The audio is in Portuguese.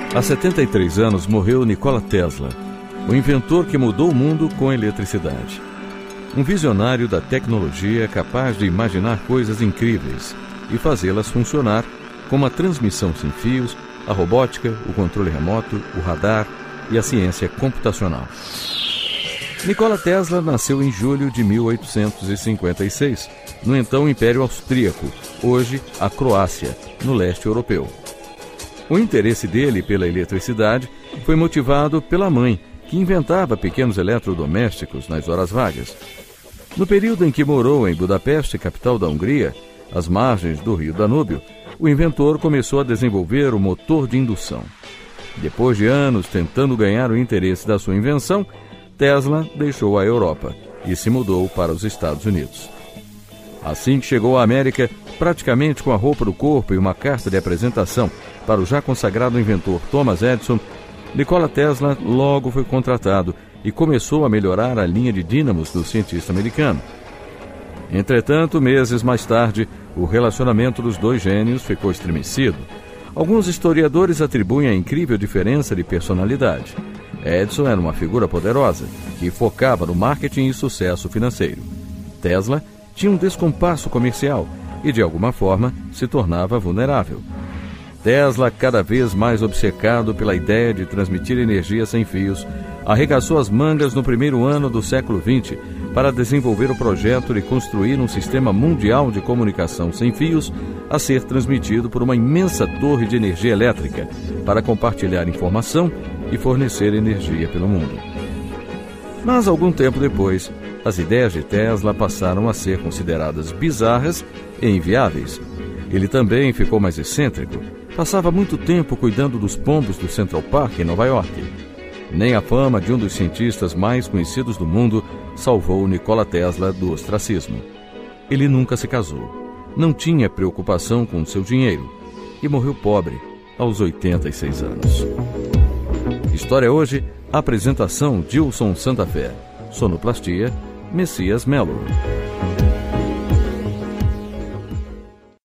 Há 73 anos morreu Nikola Tesla, o inventor que mudou o mundo com a eletricidade. Um visionário da tecnologia capaz de imaginar coisas incríveis e fazê-las funcionar, como a transmissão sem fios, a robótica, o controle remoto, o radar e a ciência computacional. Nikola Tesla nasceu em julho de 1856, no então Império Austríaco, hoje a Croácia, no leste europeu. O interesse dele pela eletricidade foi motivado pela mãe, que inventava pequenos eletrodomésticos nas horas vagas. No período em que morou em Budapeste, capital da Hungria, às margens do rio Danúbio, o inventor começou a desenvolver o motor de indução. Depois de anos tentando ganhar o interesse da sua invenção, Tesla deixou a Europa e se mudou para os Estados Unidos. Assim que chegou à América, praticamente com a roupa do corpo e uma carta de apresentação para o já consagrado inventor Thomas Edison, Nikola Tesla logo foi contratado e começou a melhorar a linha de dínamos do cientista americano. Entretanto, meses mais tarde, o relacionamento dos dois gênios ficou estremecido. Alguns historiadores atribuem a incrível diferença de personalidade. Edison era uma figura poderosa, que focava no marketing e sucesso financeiro. Tesla tinha um descompasso comercial e, de alguma forma, se tornava vulnerável. Tesla, cada vez mais obcecado pela ideia de transmitir energia sem fios, arregaçou as mangas no primeiro ano do século XX para desenvolver o projeto de construir um sistema mundial de comunicação sem fios a ser transmitido por uma imensa torre de energia elétrica para compartilhar informação e fornecer energia pelo mundo. Mas, algum tempo depois, as ideias de Tesla passaram a ser consideradas bizarras e inviáveis. Ele também ficou mais excêntrico. Passava muito tempo cuidando dos pombos do Central Park, em Nova York. Nem a fama de um dos cientistas mais conhecidos do mundo salvou Nikola Tesla do ostracismo. Ele nunca se casou, não tinha preocupação com seu dinheiro e morreu pobre aos 86 anos. História hoje, apresentação Dilson Santa Fé. Sonoplastia, Messias Melo.